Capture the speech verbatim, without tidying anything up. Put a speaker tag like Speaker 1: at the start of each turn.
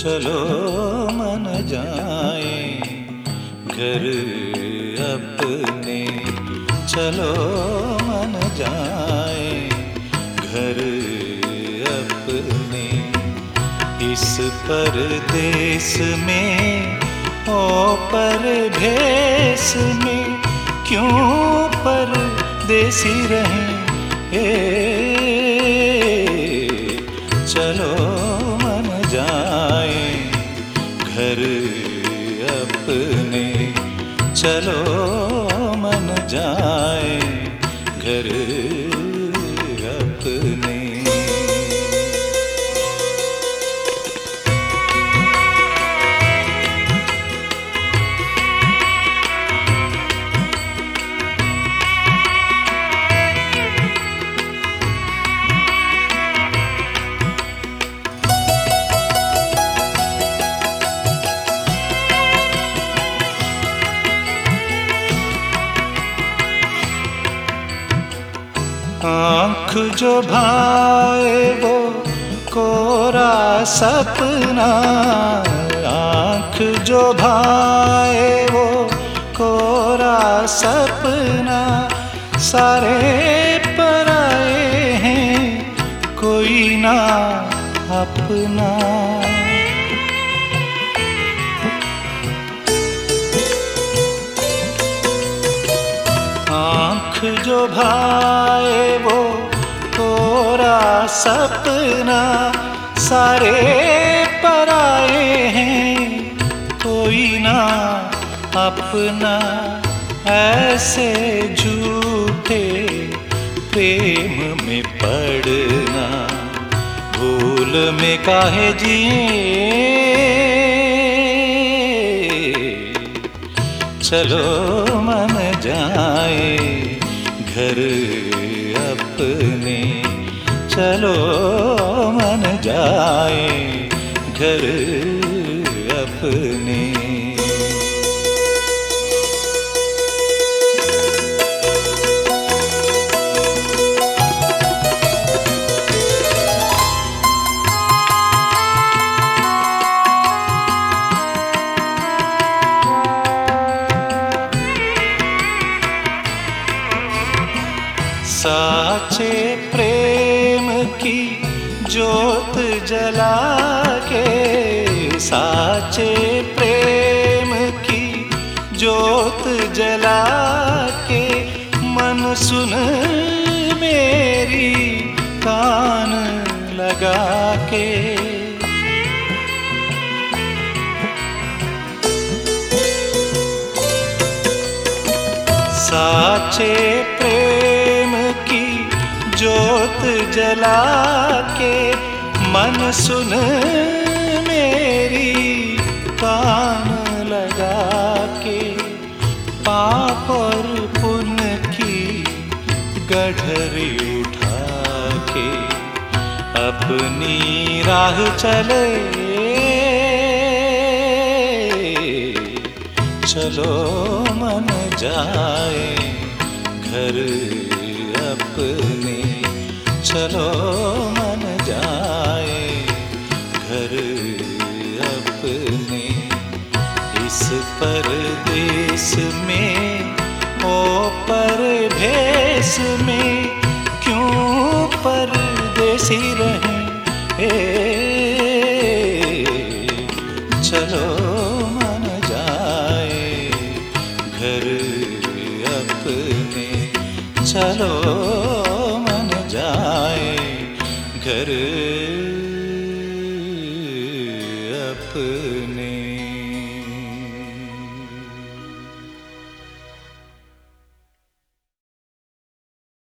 Speaker 1: चलो मन जाए घर अपने, चलो मन जाए घर अपने। इस परदेस में ओ परदेस में क्यों परदेसी रहें, चलो मन जाए घर अपने, चलो मन जाए घर अपने। आँख जो भाए वो कोरा सपना, आँख जो भाए वो कोरा सपना, सारे पराए हैं कोई ना अपना। आँख जो भाए वो कोरा सपना, सारे पराए हैं कोई ना अपना। ऐसे झूठे प्रेम में पड़ना, भूल में काहे जिए, चलो मन जाए घर अपने, चलो मन जाए घर अपने। साचे प्रेम की ज्योत जला के, साचे प्रेम की ज्योत जला के, मन सुन मेरी कान लगा के। साचे प्रेम की ज्योत जला के, मन सुन मेरी कान लगा के। पाप और पुण्य की गठरी उठा के, अपनी राह चले, चलो मन जाए घर अपने, चलो मन जाए घर अपने। इस परदेस में ओ परदेस में क्यों परदेसी रहें, चलो मन जाए घर अपने, चलो मन जाए घर अपने।